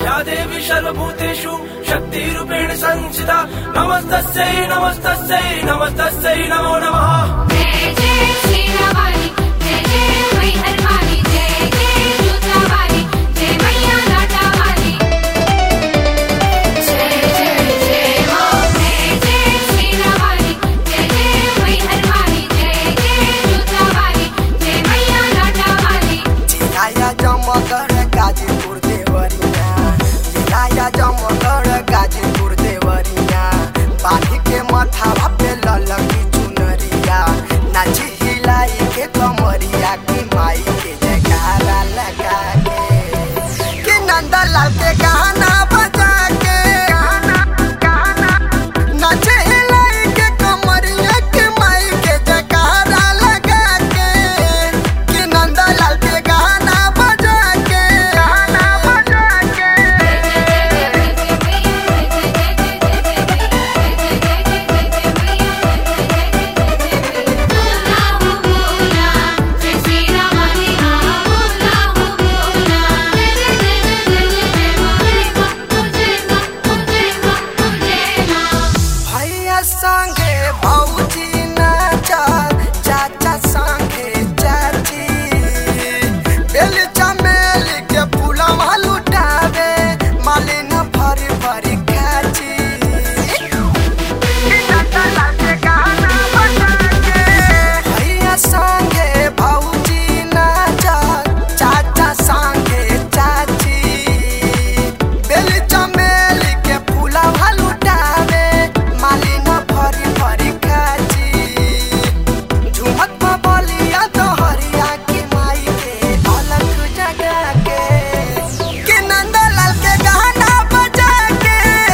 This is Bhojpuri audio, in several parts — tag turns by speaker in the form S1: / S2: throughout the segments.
S1: या देवी सर्वभूतेषु शक्तिरूपेण संस्थिता नमस्तस्यै नमस्तस्यै नमस्तस्यै नमो नमः।
S2: जय जय शीलावाली जय जय मैहरवाली जय जय जोतावाली जय मैया लाटावाली जय जय जय मां जय जय शीलावाली जय जय मैहरवाली जय जय जोतावाली जय मैया लाटावाली।
S3: जिलाया जमगढ़ गाजीपुर देवरिया, जिलाया जमगढ़ गाजीपुर देवरिया, बांधी के मथावा पे ललकी चुनरिया, नाची हिलाई के कमरिया की माई के जयकारा लगा के कि नंदलाल के गाना बजा के नाचे हिलाई के कमरिया की माई के जयकारा लगा के कि नंदलाल के गाना बजा के भैया संगे भौजी नाचा, चाचा संगे चाची, बेल चमेली के फूलवा लुटावे, मालिन भरी भरी खाची। भैया संगे भौजी नाचा, चाचा संगे चाची, बेल चमेली के फूलवा लुटावे, मालिन भरी भरी खाची। झुमत बबलिया दोहरिया की माई के अलग जगा के कि नंदलाल के गाना बजा के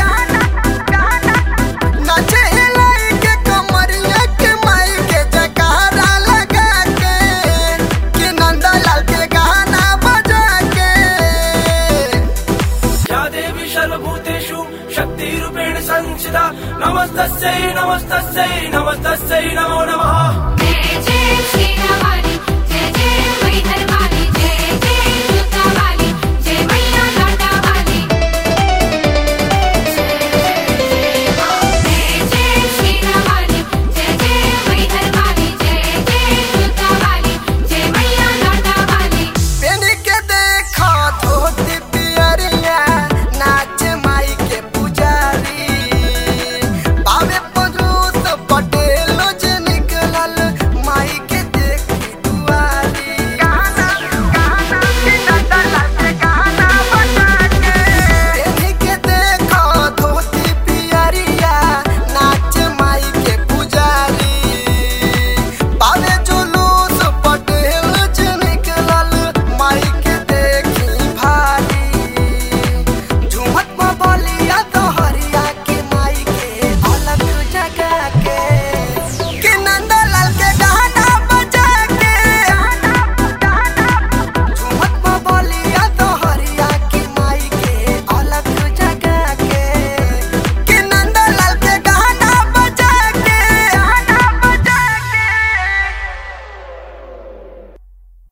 S3: नाचे हिलाई के कमरिया के माई के जयकारा लगा के कि नंदलाल के गाना बजा के।
S1: या देवी सर्वभूतेषु शक्तिरूपेण संस्थिता नमस्तस्यै नमस्तस्यै नमस्तस्यै नमो नमः।
S2: जय जय